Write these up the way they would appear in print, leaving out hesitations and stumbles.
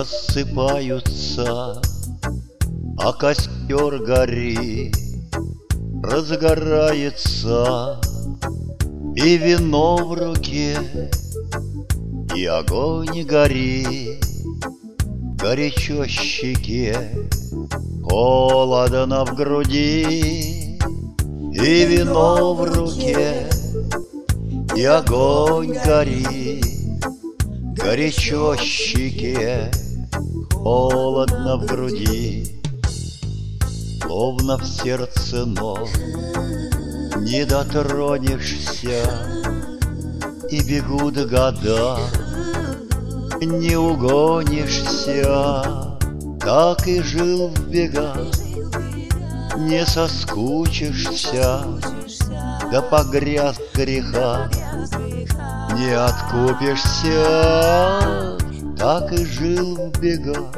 рассыпаются, а костер горит, разгорается, и вино в руке, и огонь горит, горячо щеке, холодно в груди, и вино в руке, и огонь горит, горячо щеке, холодно в груди. Словно в сердце ног не дотронешься, и бегут года, не угонишься. Так и жил в бегах, не соскучишься, да погряз в греха, не откупишься. Так и жил в бегах,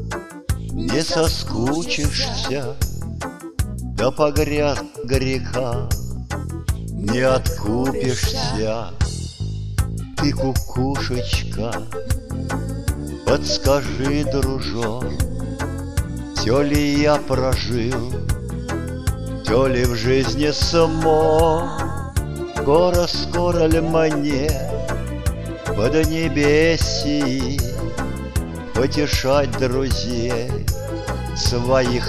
не соскучишься, да погряз в греха, не откупишься. Ты, кукушечка, подскажи, дружок, все ли я прожил, все ли в жизни смог. Скоро ли мне под небесье потешать друзей своих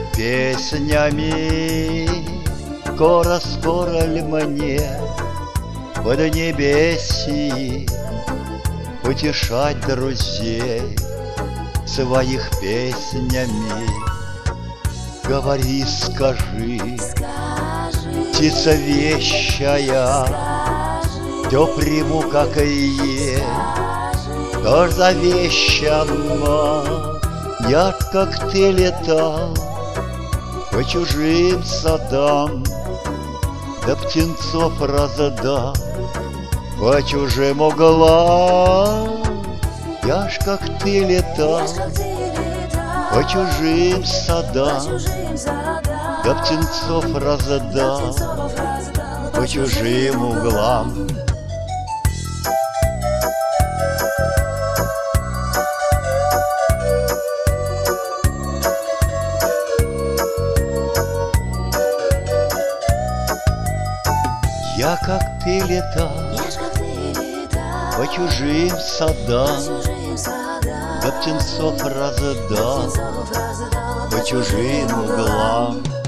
песнями? Скоро ли мне под небесье потешать друзей своих песнями? Говори, скажи, птица вещая, все приму, как и есть. Что ж завещано? Я, как ты, летал по чужим садам, да птенцов раздал по чужим углам. Я ж, как ты, летал по чужим садам, да птенцов раздал по чужим углам. Я, как ты, летал по чужим садам, да птенцов раздал по чужим углам.